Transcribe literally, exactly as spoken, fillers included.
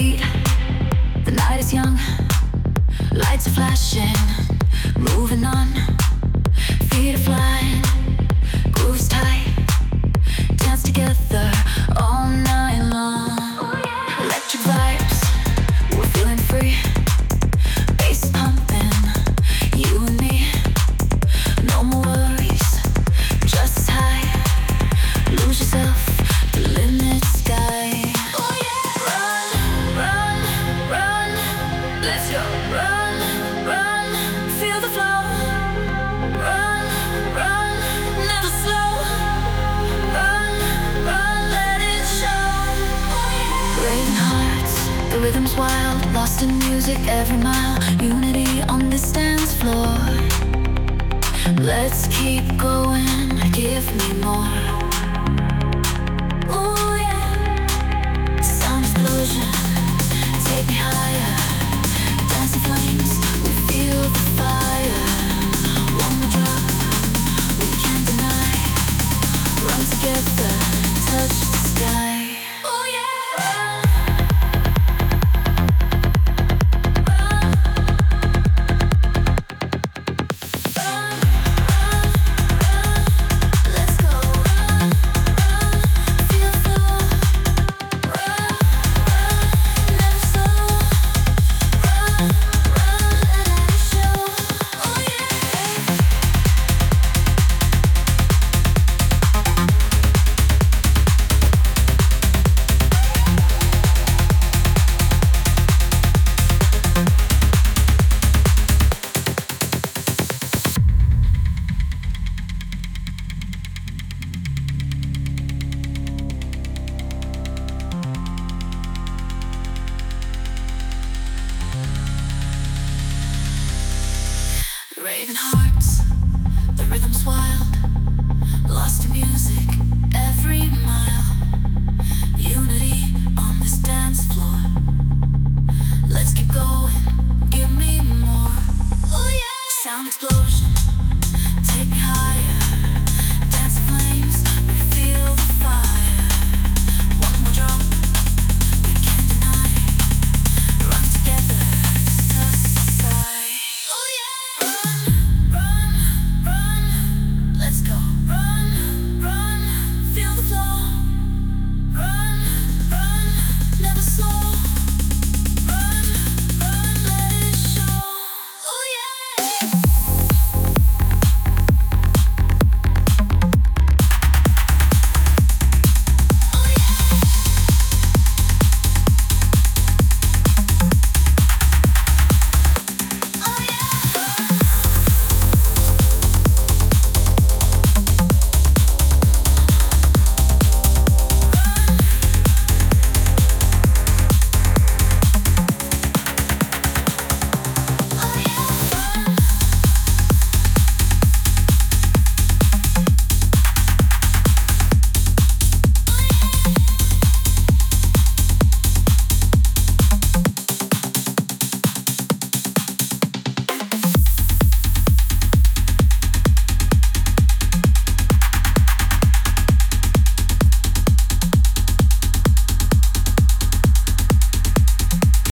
beat. The night is young, lights are flashing, moving on, feet are flying, grooves tight, dance together all night long. Electric vibes, we're feeling free, bass is pumping, you and me. No more worries, just high, lose yourself, the limit sky. Run, run, run, let's go. Run, run, feel the flow. Run, run, never slow. Run, run, let it show. Raving hearts, the rhythm's wild, lost in music every mile. Unity on this dance floor. Let's keep going, give me more. Ooh yeah, sound explosion, take me higher. Dancing flames, we feel the fire. One more drop, we can't deny. Run together, touch the sky. Ooh yeah, run. Raving heart.